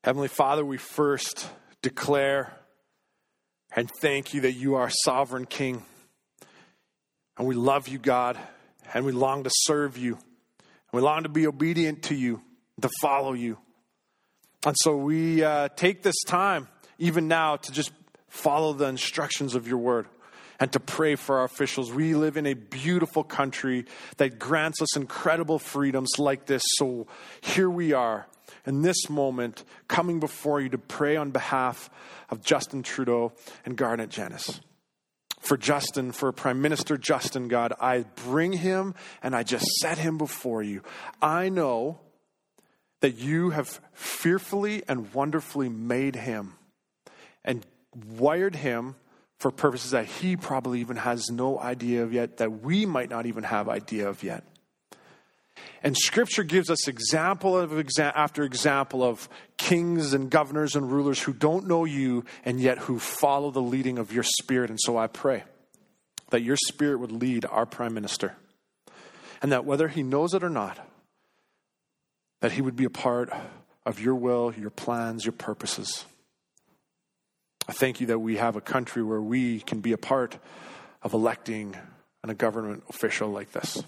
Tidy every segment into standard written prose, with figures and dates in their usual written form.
Heavenly Father, we first declare and thank you that you are sovereign King. And we love you, God, and we long to serve you. And we long to be obedient to you, to follow you. And so we take this time, even now, to just follow the instructions of your word and to pray for our officials. We live in a beautiful country that grants us incredible freedoms like this. So here we are in this moment, coming before you to pray on behalf of Justin Trudeau and Garnet Janice. For Justin, for Prime Minister Justin, God, I bring him and I just set him before you. I know that you have fearfully and wonderfully made him and wired him for purposes that he probably even has no idea of yet, that we might not even have idea of yet. And Scripture gives us example after example of kings and governors and rulers who don't know you and yet who follow the leading of your Spirit. And so I pray that your Spirit would lead our Prime Minister. And that whether he knows it or not, that he would be a part of your will, your plans, your purposes. I thank you that we have a country where we can be a part of electing a government official like this.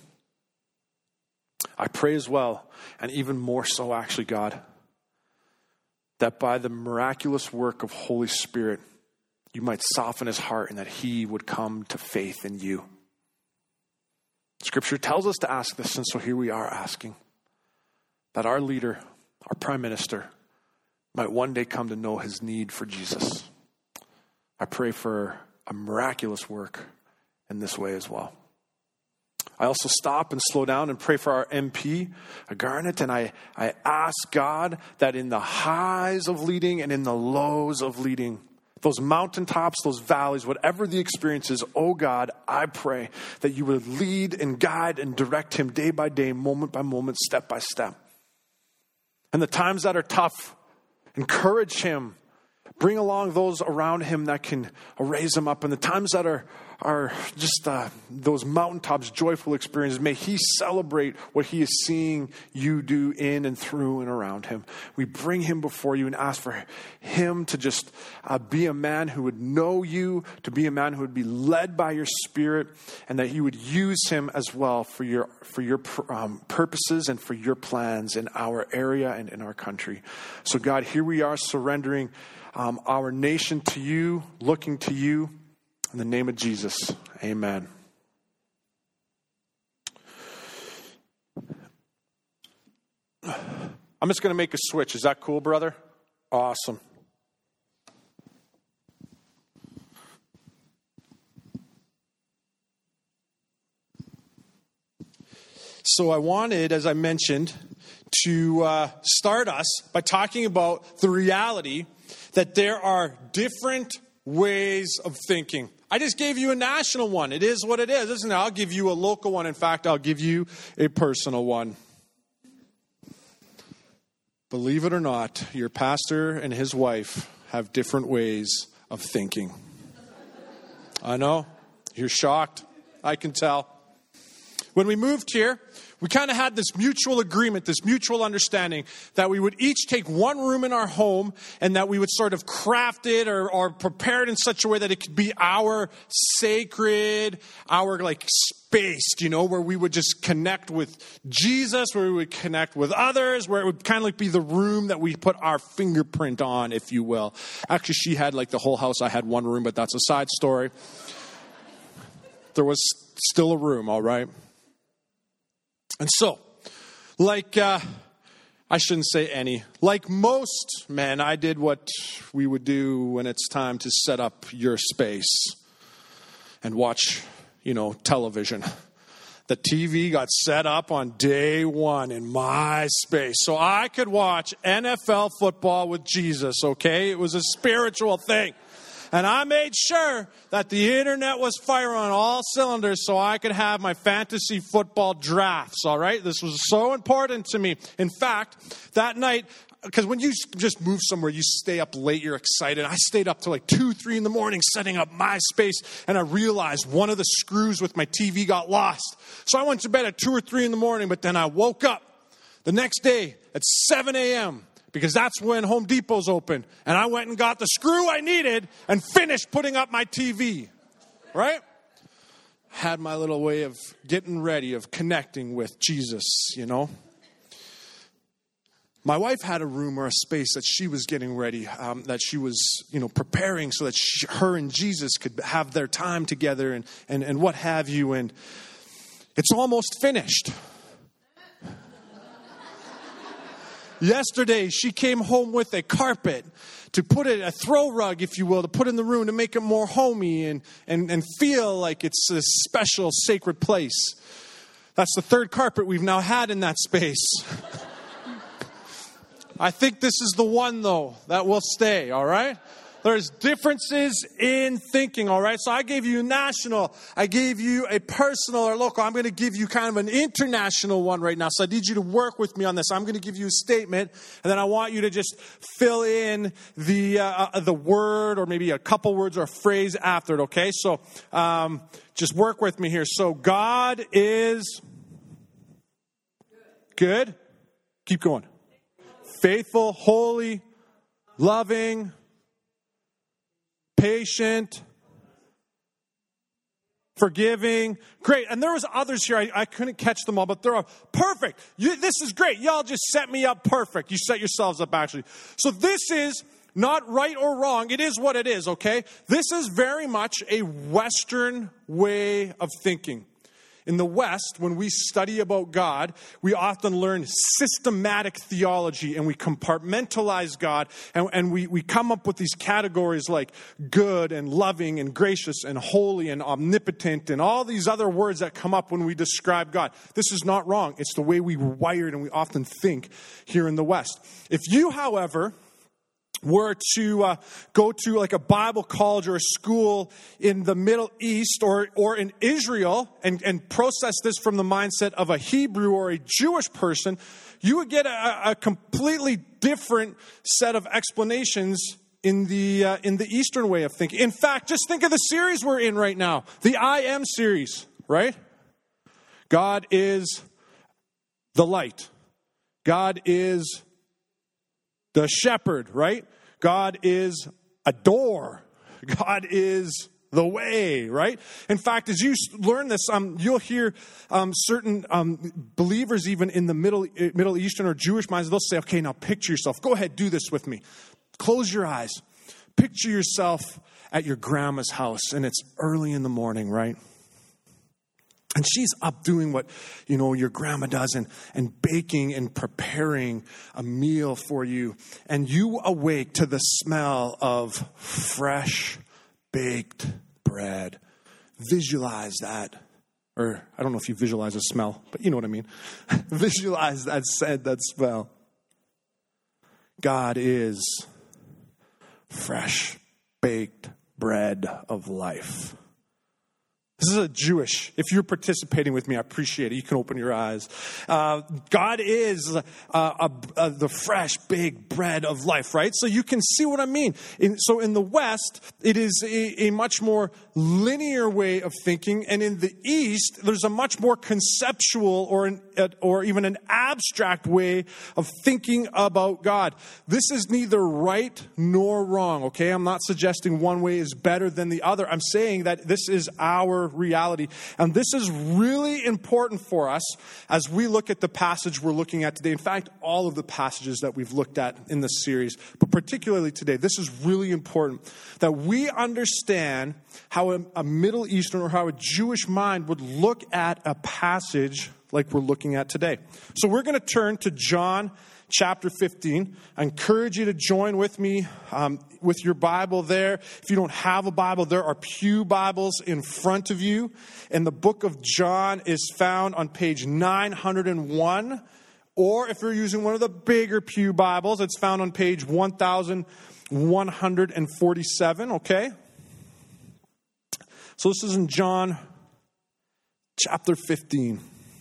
I pray as well, and even more so actually, God, that by the miraculous work of Holy Spirit, you might soften his heart and that he would come to faith in you. Scripture tells us to ask this, and so here we are asking that our leader, our Prime Minister, might one day come to know his need for Jesus. I pray for a miraculous work in this way as well. I also stop and slow down and pray for our MP, Garnet, and I ask God that in the highs of leading and in the lows of leading, those mountaintops, those valleys, whatever the experience is, oh God, I pray that you would lead and guide and direct him day by day, moment by moment, step by step. And the times that are tough, encourage him. Bring along those around him that can raise him up. And the times that are just those mountaintops, joyful experiences, may he celebrate what he is seeing you do in and through and around him. We bring him before you and ask for him to just be a man who would know you, to be a man who would be led by your Spirit, and that you would use him as well for your purposes and for your plans in our area and in our country. So God, here we are surrendering our nation to you, looking to you. In the name of Jesus, amen. I'm just going to make a switch. Is that cool, brother? Awesome. So I wanted, as I mentioned, to start us by talking about the reality that there are different ways of thinking. I just gave you a national one. It is what it is, isn't it? I'll give you a local one. In fact, I'll give you a personal one. Believe it or not, your pastor and his wife have different ways of thinking. I know. You're shocked. I can tell. When we moved here, we kind of had this mutual agreement, this mutual understanding that we would each take one room in our home and that we would sort of craft it or prepare it in such a way that it could be our sacred, our like space, where we would just connect with Jesus, where we would connect with others, where it would kind of like be the room that we put our fingerprint on, if you will. Actually, she had like the whole house. I had one room, but that's a side story. There was still a room, all right? And so, I shouldn't say any. Like most men, I did what we would do when it's time to set up your space and watch, television. The TV got set up on day one in my space so I could watch NFL football with Jesus, okay? It was a spiritual thing. And I made sure that the internet was firing on all cylinders so I could have my fantasy football drafts, all right? This was so important to me. In fact, that night, because when you just move somewhere, you stay up late, you're excited. I stayed up till like 2, 3 in the morning setting up my space, and I realized one of the screws with my TV got lost. So I went to bed at 2 or 3 in the morning, but then I woke up the next day at 7 a.m., because that's when Home Depot's open. And I went and got the screw I needed and finished putting up my TV, right? Had my little way of getting ready, of connecting with Jesus, you know. My wife had a room or a space that she was getting ready, that she was, preparing so that her and Jesus could have their time together and what have you. And it's almost finished. Yesterday, she came home with a carpet to put it, a throw rug, if you will, to put in the room to make it more homey and feel like it's a special, sacred place. That's the third carpet we've now had in that space. I think this is the one, though, that will stay, all right? There's differences in thinking, all right? So I gave you national, I gave you a personal or local. I'm going to give you kind of an international one right now. So I need you to work with me on this. I'm going to give you a statement, and then I want you to just fill in the word or maybe a couple words or a phrase after it, okay? So just work with me here. So God is good. Keep going. Faithful, holy, loving, patient, forgiving. Great. And there was others here. I couldn't catch them all, but they're all perfect. This is great. Y'all just set me up perfect. You set yourselves up, actually. So this is not right or wrong. It is what it is, okay? This is very much a Western way of thinking. In the West, when we study about God, we often learn systematic theology and we compartmentalize God and we come up with these categories like good and loving and gracious and holy and omnipotent and all these other words that come up when we describe God. This is not wrong. It's the way we were wired and we often think here in the West. If you, however, were to go to like a Bible college or a school in the Middle East or in Israel and process this from the mindset of a Hebrew or a Jewish person, you would get a completely different set of explanations in the Eastern way of thinking. In fact, just think of the series we're in right now, the I Am series, right? God is the light. God is the shepherd, right? God is a door. God is the way, right? In fact, as you learn this, you'll hear certain believers, even in the Middle Eastern or Jewish minds, they'll say, okay, now picture yourself. Go ahead, do this with me. Close your eyes. Picture yourself at your grandma's house, and it's early in the morning, right? And she's up doing what, your grandma does and baking and preparing a meal for you. And you awake to the smell of fresh baked bread. Visualize that. Or I don't know if you visualize a smell, but you know what I mean. Visualize that smell. God is fresh baked bread of life. This is a Jewish. If you're participating with me, I appreciate it. You can open your eyes. God is the fresh, big bread of life, right? So you can see what I mean. So in the West, it is a much more linear way of thinking. And in the East, there's a much more conceptual or even an abstract way of thinking about God. This is neither right nor wrong, okay? I'm not suggesting one way is better than the other. I'm saying that this is our reality. And this is really important for us as we look at the passage we're looking at today. In fact, all of the passages that we've looked at in this series, but particularly today, this is really important that we understand how a Middle Eastern or how a Jewish mind would look at a passage like we're looking at today. So we're going to turn to John chapter 15. I encourage you to join with me with your Bible there. If you don't have a Bible, there are pew Bibles in front of you. And the book of John is found on page 901. Or if you're using one of the bigger pew Bibles, it's found on page 1147, okay? So this is in John chapter 15.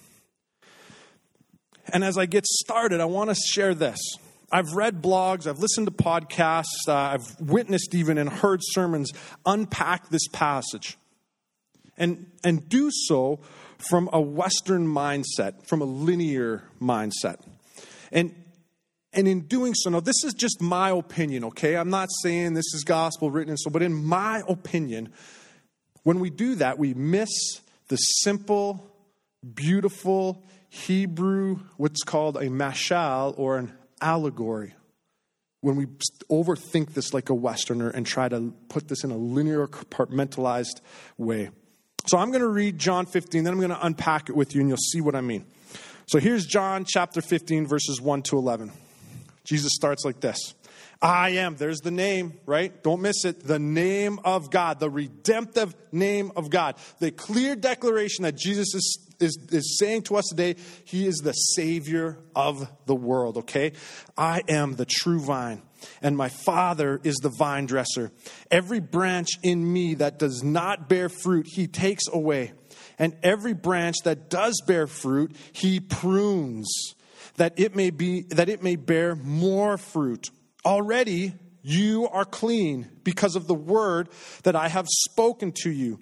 And as I get started, I want to share this. I've read blogs, I've listened to podcasts, I've witnessed even and heard sermons unpack this passage. And do so from a Western mindset, from a linear mindset. And And in doing so, now this is just my opinion, okay? I'm not saying this is gospel written and so, but in my opinion, when we do that, we miss the simple, beautiful Hebrew, what's called a mashal or an allegory. When we overthink this like a Westerner and try to put this in a linear, compartmentalized way. So I'm going to read John 15, then I'm going to unpack it with you and you'll see what I mean. So here's John chapter 15, verses 1 to 11. Jesus starts like this. I am, there's the name, right? Don't miss it. The name of God, the redemptive name of God. The clear declaration that Jesus is saying to us today, he is the Savior of the world, okay? I am the true vine, and my Father is the vine dresser. Every branch in me that does not bear fruit, he takes away. And every branch that does bear fruit, he prunes, that it may bear more fruit. Already you are clean because of the word that I have spoken to you.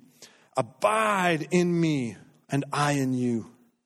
Abide in me, and I in you.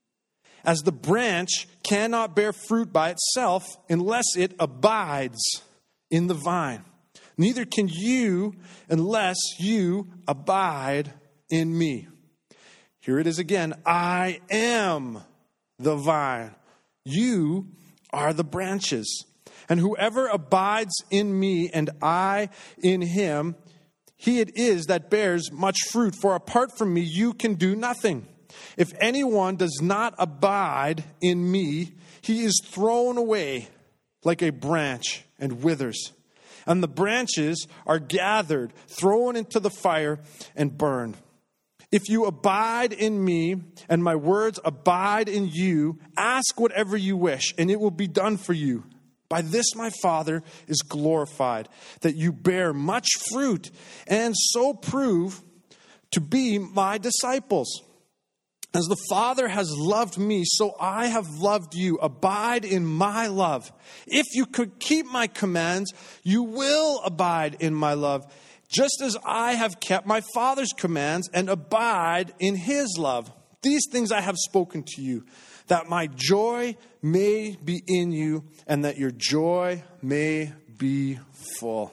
As the branch cannot bear fruit by itself unless it abides in the vine, neither can you unless you abide in me. Here it is again. I am the vine. You are the branches. And whoever abides in me and I in him, he it is that bears much fruit. For apart from me, you can do nothing. If anyone does not abide in me, he is thrown away like a branch and withers. And the branches are gathered, thrown into the fire, and burned. If you abide in me and my words abide in you, ask whatever you wish, and it will be done for you. By this my Father is glorified, that you bear much fruit and so prove to be my disciples. As the Father has loved me, so I have loved you. Abide in my love. If you could keep my commands, you will abide in my love, just as I have kept my Father's commands and abide in his love. These things I have spoken to you, that my joy may be in you and that your joy may be full.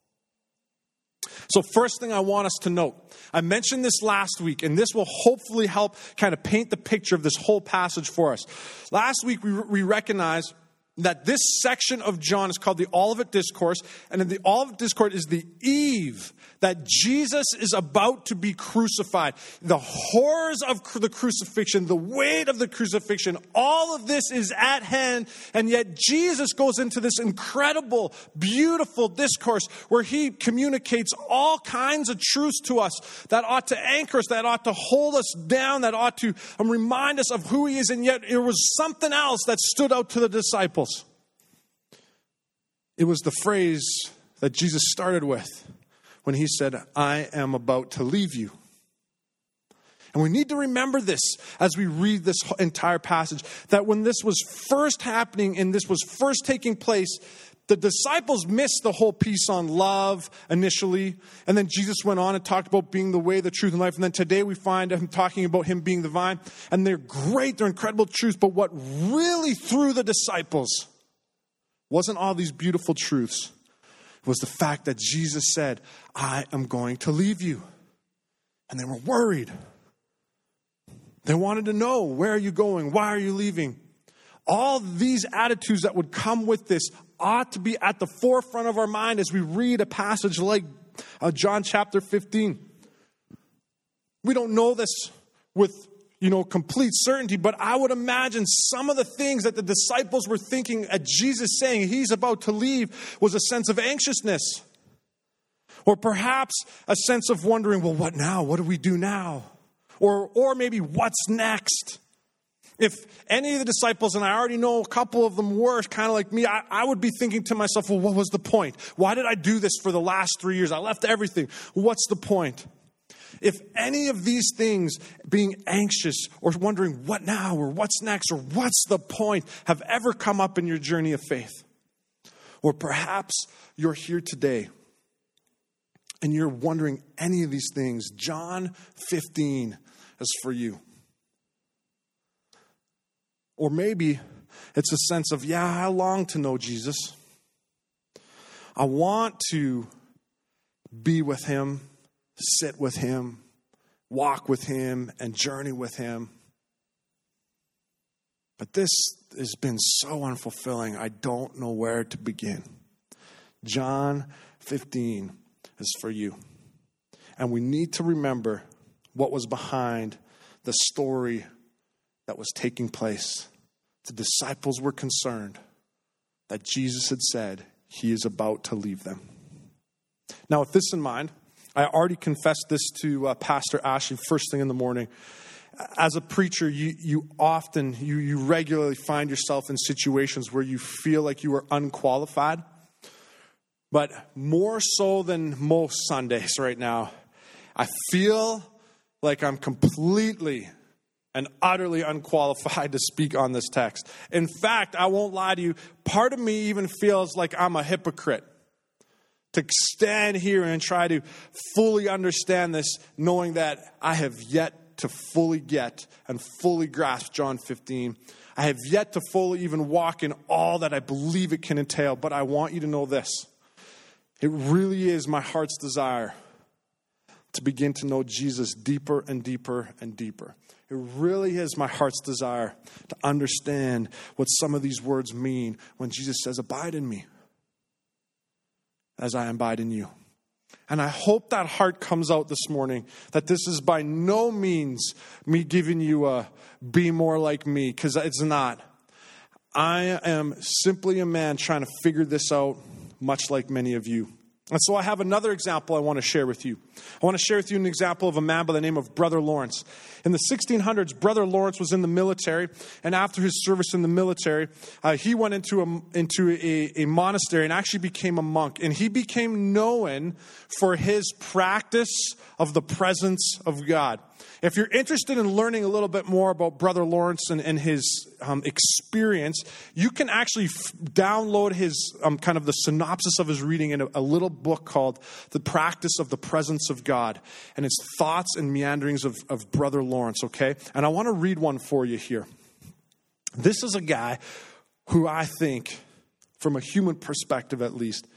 So first thing I want us to note, I mentioned this last week, and this will hopefully help kind of paint the picture of this whole passage for us. Last week we recognized that this section of John is called the Olivet Discourse, and in the Olivet Discourse is the eve that Jesus is about to be crucified. The horrors of the crucifixion, the weight of the crucifixion, all of this is at hand, and yet Jesus goes into this incredible, beautiful discourse where he communicates all kinds of truths to us that ought to anchor us, that ought to hold us down, that ought to remind us of who he is, and yet there was something else that stood out to the disciples. It was the phrase that Jesus started with when he said, I am about to leave you. And we need to remember this as we read this entire passage, that when this was first happening and this was first taking place, the disciples missed the whole piece on love initially. And then Jesus went on and talked about being the way, the truth, and life. And then today we find him talking about him being the vine. And they're great, they're incredible truths. But what really threw the disciples wasn't all these beautiful truths. It was the fact that Jesus said, I am going to leave you. And they were worried. They wanted to know, where are you going? Why are you leaving? All these attitudes that would come with this ought to be at the forefront of our mind as we read a passage like John chapter 15. We don't know this with complete certainty, but I would imagine some of the things that the disciples were thinking at Jesus saying he's about to leave was a sense of anxiousness. Or perhaps a sense of wondering, well, what now? What do we do now? Or maybe what's next? If any of the disciples, and I already know a couple of them were kind of like me, I would be thinking to myself, well, what was the point? Why did I do this for the last 3 years? I left everything. What's the point? If any of these things, being anxious or wondering what now or what's next or what's the point, have ever come up in your journey of faith, or perhaps you're here today and you're wondering any of these things, John 15 is for you. Or maybe It's a sense of, yeah, I long to know Jesus. I want to be with him, sit with him, walk with him, and journey with him. But this has been so unfulfilling, I don't know where to begin. John 15 is for you. And we need to remember what was behind the story that was taking place. The disciples were concerned that Jesus had said he is about to leave them. Now, with this in mind, I already confessed this to Pastor Ashley first thing in the morning. As a preacher, you regularly find yourself in situations where you feel like you are unqualified. But more so than most Sundays right now, I feel like I'm completely and utterly unqualified to speak on this text. In fact, I won't lie to you, part of me even feels like I'm a hypocrite to stand here and try to fully understand this, knowing that I have yet to fully get and fully grasp John 15. I have yet to fully even walk in all that I believe it can entail, but I want you to know this. It really is my heart's desire to begin to know Jesus deeper and deeper and deeper. It really is my heart's desire to understand what some of these words mean when Jesus says, abide in me as I abide in you. And I hope that heart comes out this morning, that this is by no means me giving you a be more like me, because it's not. I am simply a man trying to figure this out, much like many of you. And so I have another example I want to share with you. I want to share with you an example of a man by the name of Brother Lawrence. In the 1600s, Brother Lawrence was in the military, and after his service in the military, he went into a monastery and actually became a monk. And he became known for his practice of the presence of God. If you're interested in learning a little bit more about Brother Lawrence and his experience, you can actually download his kind of the synopsis of his reading in a little book called The Practice of the Presence of God. And it's thoughts and meanderings of Brother Lawrence, okay? And I want to read one for you here. This is a guy who I think, from a human perspective at least,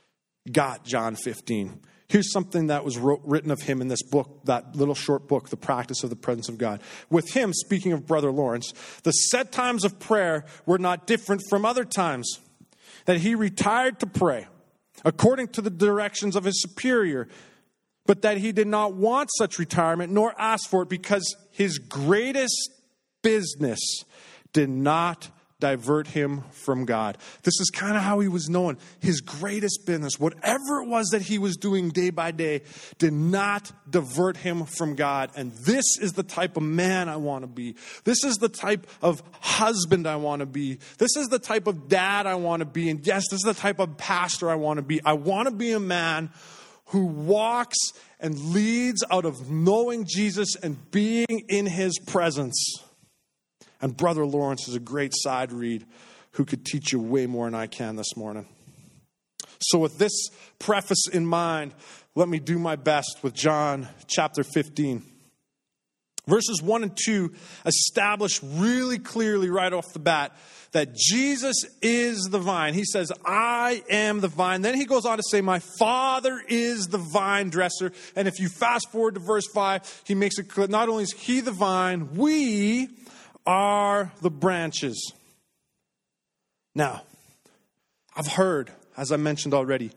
got John 15. Here's something that was written of him in this book, that little short book, The Practice of the Presence of God. With him, speaking of Brother Lawrence, the set times of prayer were not different from other times, that he retired to pray according to the directions of his superior, but that he did not want such retirement nor ask for it because his greatest business did not divert him from God. This is kind of how he was known. His greatest business, whatever it was that he was doing day by day, did not divert him from God. And this is the type of man I want to be. This is the type of husband I want to be. This is the type of dad I want to be. And yes, this is the type of pastor I want to be. I want to be a man who walks and leads out of knowing Jesus and being in his presence. And Brother Lawrence is a great side read who could teach you way more than I can this morning. So with this preface in mind, let me do my best with John chapter 15. Verses 1 and 2 establish really clearly right off the bat that Jesus is the vine. He says, I am the vine. Then he goes on to say, my Father is the vine dresser. And if you fast forward to verse 5, he makes it clear, not only is he the vine, we are the branches. Now, I've heard, as I mentioned already,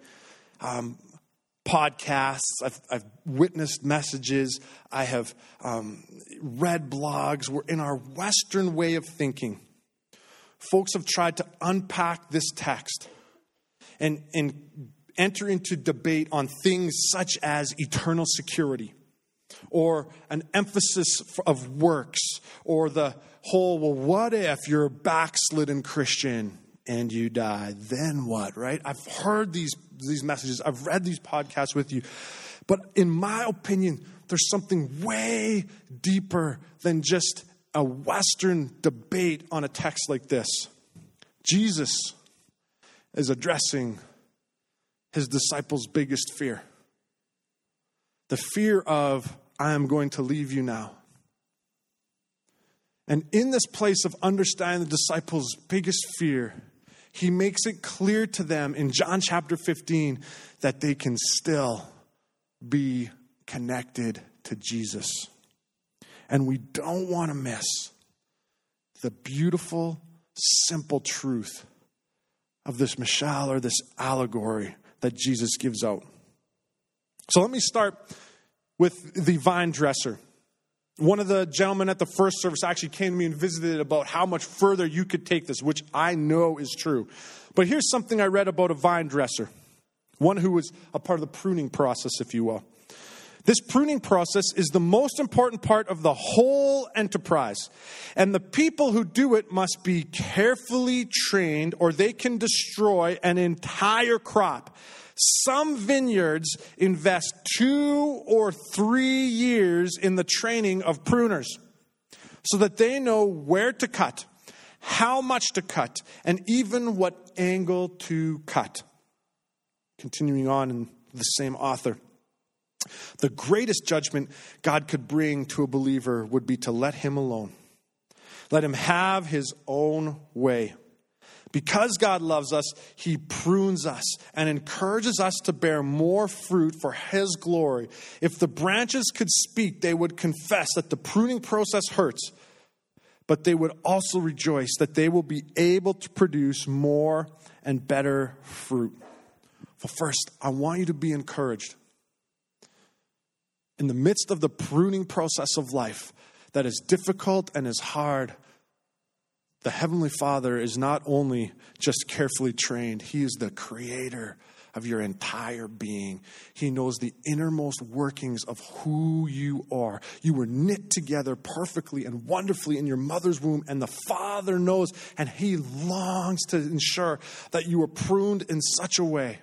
podcasts, I've witnessed messages, I have read blogs. We're in our Western way of thinking. Folks have tried to unpack this text and enter into debate on things such as eternal security, or an emphasis of works, or the whole, well, what if you're a backslidden Christian and you die? Then what, right? I've heard these messages. I've read these podcasts with you. But in my opinion, there's something way deeper than just a Western debate on a text like this. Jesus is addressing his disciples' biggest fear. The fear of, I am going to leave you now. And in this place of understanding the disciples' biggest fear, he makes it clear to them in John chapter 15 that they can still be connected to Jesus. And we don't want to miss the beautiful, simple truth of this mashal, or this allegory that Jesus gives out. So let me start with the vine dresser. One of the gentlemen at the first service actually came to me and visited about how much further you could take this, which I know is true. But here's something I read about a vine dresser, one who was a part of the pruning process, if you will. This pruning process is the most important part of the whole enterprise. And the people who do it must be carefully trained, or they can destroy an entire crop. Some vineyards invest 2 or 3 years in the training of pruners so that they know where to cut, how much to cut, and even what angle to cut. Continuing on in the same author. The greatest judgment God could bring to a believer would be to let him alone. Let him have his own way. Because God loves us, he prunes us and encourages us to bear more fruit for his glory. If the branches could speak, they would confess that the pruning process hurts, but they would also rejoice that they will be able to produce more and better fruit. Well, first, I want you to be encouraged. In the midst of the pruning process of life that is difficult and is hard, the Heavenly Father is not only just carefully trained, he is the creator of your entire being. He knows the innermost workings of who you are. You were knit together perfectly and wonderfully in your mother's womb, and the Father knows, and he longs to ensure that you are pruned in such a way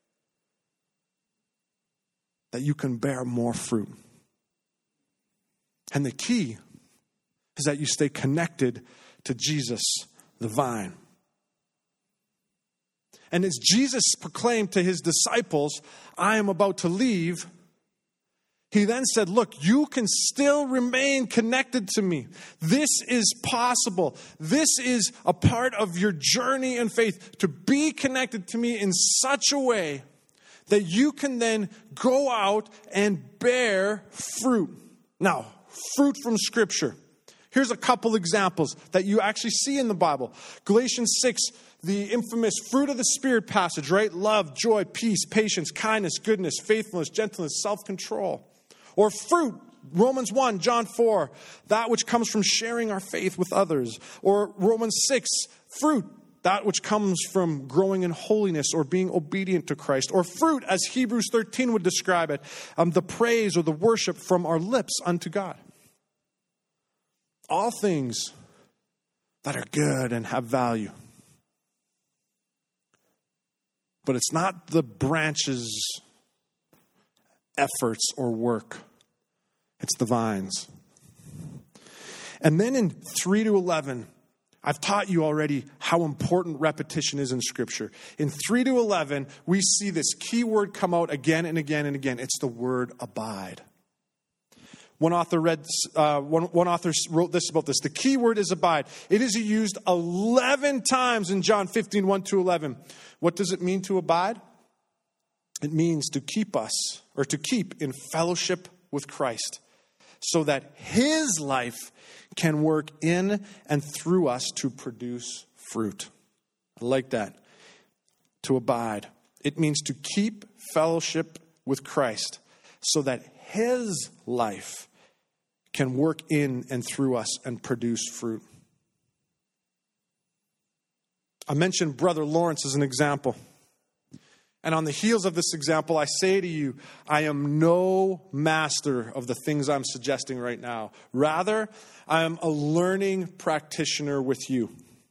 that you can bear more fruit. And the key is that you stay connected to Jesus, the vine. And as Jesus proclaimed to his disciples, I am about to leave, he then said, look, you can still remain connected to me. This is possible. This is a part of your journey in faith, to be connected to me in such a way that you can then go out and bear fruit. Now, fruit from Scripture. Here's a couple examples that you actually see in the Bible. Galatians 6, the infamous fruit of the Spirit passage, right? Love, joy, peace, patience, kindness, goodness, faithfulness, gentleness, self-control. Or fruit, Romans 1, John 4, that which comes from sharing our faith with others. Or Romans 6, fruit, that which comes from growing in holiness or being obedient to Christ. Or fruit, as Hebrews 13 would describe it, the praise or the worship from our lips unto God. All things that are good and have value. But it's not the branches' efforts or work. It's the vines. And then in 3 to 11, I've taught you already how important repetition is in Scripture. In 3 to 11, we see this key word come out again and again and again. It's the word abide. One author wrote this about this. The key word is abide. It is used 11 times in John 15, 1 to 11. What does it mean to abide? It means to keep us, or to keep in fellowship with Christ, so that his life can work in and through us to produce fruit. I like that. To abide. It means to keep fellowship with Christ, so that his life can work in and through us and produce fruit. I mentioned Brother Lawrence as an example. And on the heels of this example, I say to you, I am no master of the things I'm suggesting right now. Rather, I am a learning practitioner with you.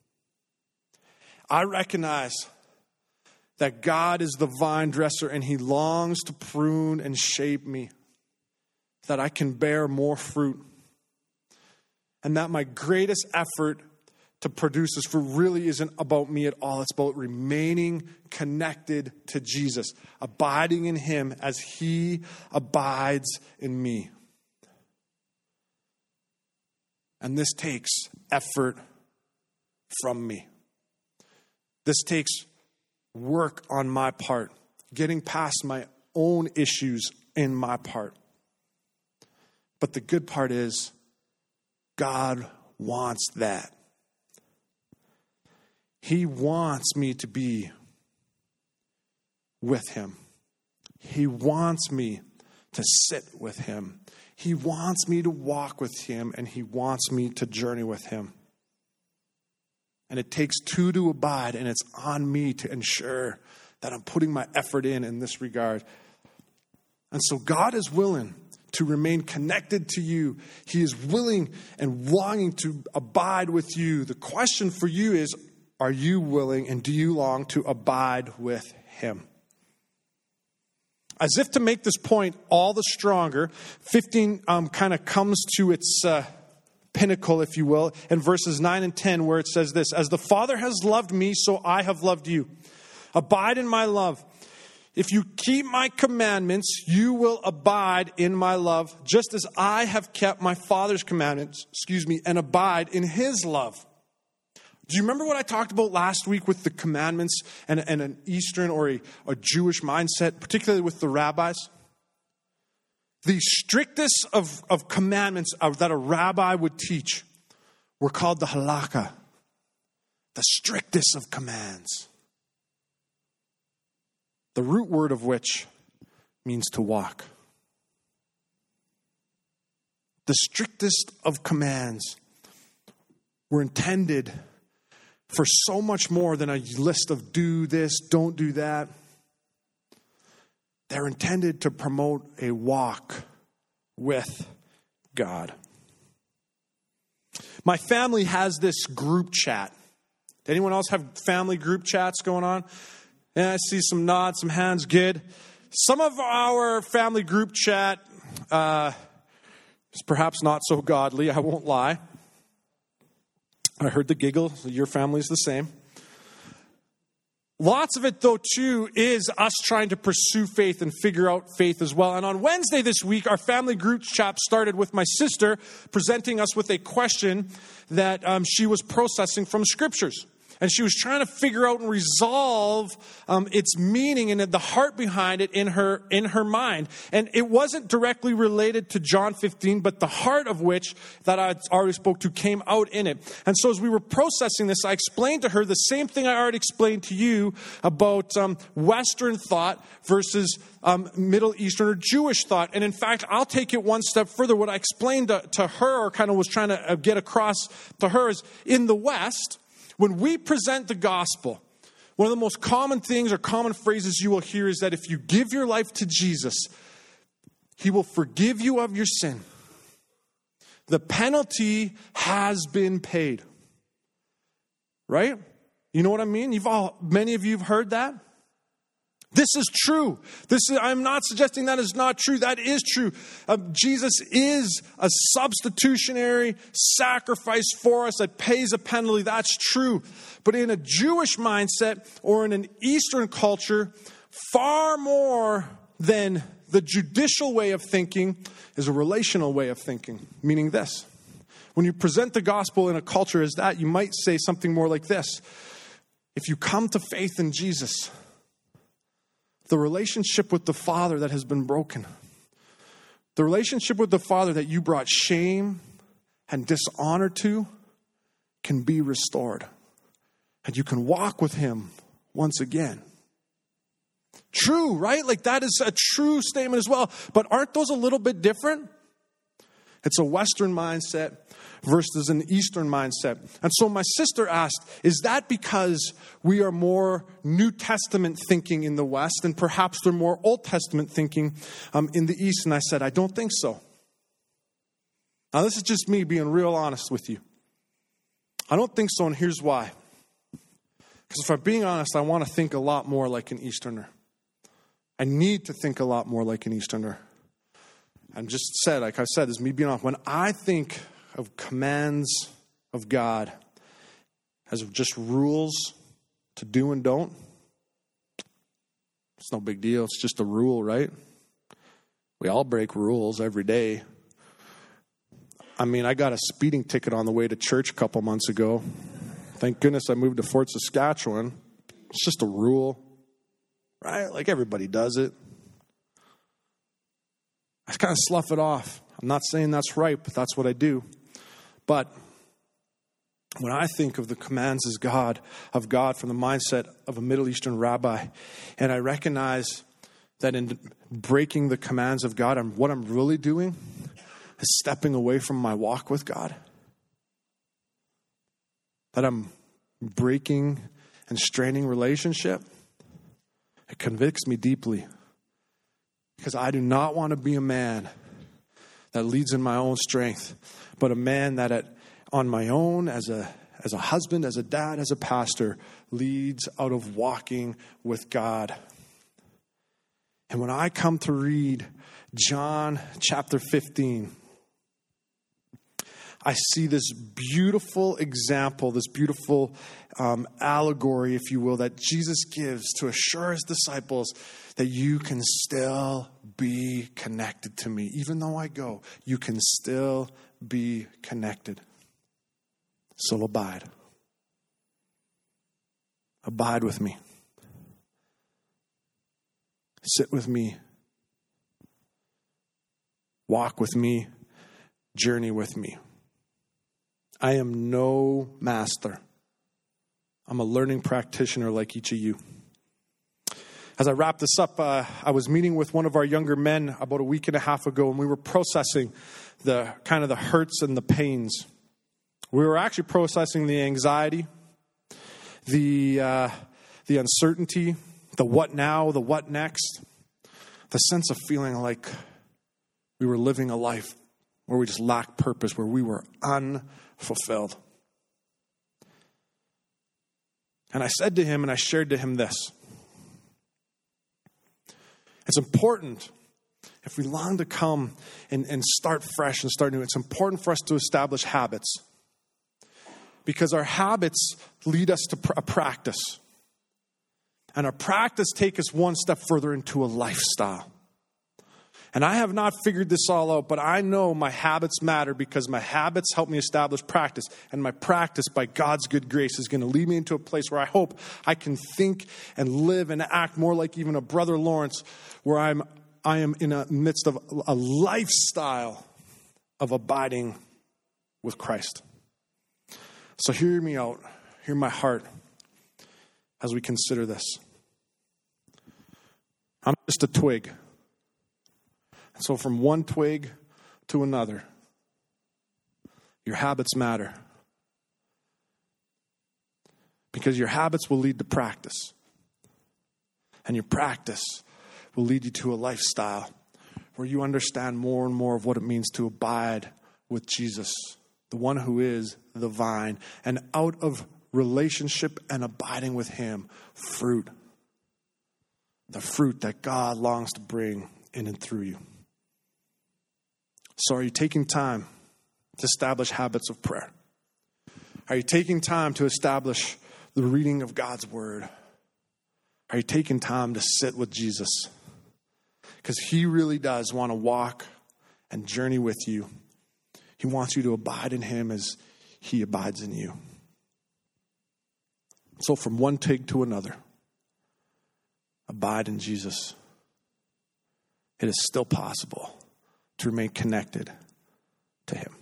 I recognize that God is the vine dresser and he longs to prune and shape me, that I can bear more fruit. And that my greatest effort to produce this fruit really isn't about me at all. It's about remaining connected to Jesus, abiding in him as he abides in me. And this takes effort from me. This takes work on my part, getting past my own issues in my part. But the good part is, God wants that. He wants me to be with him. He wants me to sit with him. He wants me to walk with him, and he wants me to journey with him. And it takes two to abide, and it's on me to ensure that I'm putting my effort in this regard. And so God is willing to remain connected to you. He is willing and longing to abide with you. The question for you is, are you willing and do you long to abide with him? As if to make this point all the stronger, 15 kind of comes to its pinnacle, if you will, in verses 9 and 10, where it says this: as the Father has loved me, so I have loved you. Abide in my love. If you keep my commandments, you will abide in my love, just as I have kept my Father's commandments, and abide in his love. Do you remember what I talked about last week with the commandments and an Eastern or a Jewish mindset, particularly with the rabbis? The strictest of commandments that a rabbi would teach were called the halakha, the strictest of commands. The root word of which means to walk. The strictest of commands were intended for so much more than a list of do this, don't do that. They're intended to promote a walk with God. My family has this group chat. Anyone else have family group chats going on? Yeah, I see some nods, some hands, good. Some of our family group chat is perhaps not so godly, I won't lie. I heard the giggle, your family's the same. Lots of it, though, too, is us trying to pursue faith and figure out faith as well. And on Wednesday this week, our family group chat started with my sister presenting us with a question that she was processing from scriptures. And she was trying to figure out and resolve its meaning and the heart behind it in her mind. And it wasn't directly related to John 15, but the heart of which that I already spoke to came out in it. And so as we were processing this, I explained to her the same thing I already explained to you about Western thought versus Middle Eastern or Jewish thought. And in fact, I'll take it one step further. What I explained to her, or kind of was trying to get across to her, is in the West, when we present the gospel, one of the most common things or common phrases you will hear is that if you give your life to Jesus, he will forgive you of your sin. The penalty has been paid. Right? You know what I mean? Many of you have heard that. This is true. I'm not suggesting that is not true. That is true. Jesus is a substitutionary sacrifice for us that pays a penalty. That's true. But in a Jewish mindset or in an Eastern culture, far more than the judicial way of thinking is a relational way of thinking. Meaning this. When you present the gospel in a culture as that, you might say something more like this. If you come to faith in Jesus, the relationship with the Father that has been broken, the relationship with the Father that you brought shame and dishonor to, can be restored. And you can walk with him once again. True, right? Like that is a true statement as well. But aren't those a little bit different? It's a Western mindset versus an Eastern mindset. And so my sister asked, is that because we are more New Testament thinking in the West and perhaps they're more Old Testament thinking in the East? And I said, I don't think so. Now this is just me being real honest with you. I don't think so, and here's why. Because if I'm being honest, I want to think a lot more like an Easterner. I need to think a lot more like an Easterner. And like I said, this is me being honest. When I think of commands of God as of just rules to do and don't, it's no big deal. It's just a rule, right? We all break rules every day. I mean, I got a speeding ticket on the way to church a couple months ago. Thank goodness I moved to Fort Saskatchewan. It's just a rule, right? Like everybody does it. I kind of slough it off. I'm not saying that's right, but that's what I do. But when I think of the commands of God from the mindset of a Middle Eastern rabbi, and I recognize that in breaking the commands of God, what I'm really doing is stepping away from my walk with God. That I'm breaking and straining relationship. It convicts me deeply. Because I do not want to be a man that leads in my own strength, but a man that on my own, as a husband, as a dad, as a pastor, leads out of walking with God. And when I come to read John chapter 15, I see this beautiful example, this beautiful allegory, if you will, that Jesus gives to assure his disciples that you can still be connected to me. Even though I go, you can still be connected. So abide. Abide with me. Sit with me. Walk with me. Journey with me. I am no master. I'm a learning practitioner like each of you. As I wrap this up, I was meeting with one of our younger men about a week and a half ago, and we were processing the kind of the hurts and the pains. We were actually processing the anxiety, the uncertainty, the what now, the what next, the sense of feeling like we were living a life where we just lacked purpose, where we were unfulfilled. And I said to him, and I shared to him this. It's important, if we long to come and start fresh and start new, it's important for us to establish habits. Because our habits lead us to a practice. And our practice takes us one step further into a lifestyle. And I have not figured this all out, but I know my habits matter because my habits help me establish practice. And my practice, by God's good grace, is going to lead me into a place where I hope I can think and live and act more like even a Brother Lawrence, where I am in the midst of a lifestyle of abiding with Christ. So hear me out. Hear my heart as we consider this. I'm just a twig. So from one twig to another, your habits matter. Because your habits will lead to practice. And your practice will lead you to a lifestyle where you understand more and more of what it means to abide with Jesus, the one who is the vine. And out of relationship and abiding with him, fruit. The fruit that God longs to bring in and through you. So are you taking time to establish habits of prayer? Are you taking time to establish the reading of God's word? Are you taking time to sit with Jesus? Because he really does want to walk and journey with you. He wants you to abide in him as he abides in you. So from one twig to another, abide in Jesus. It is still possible to remain connected to him.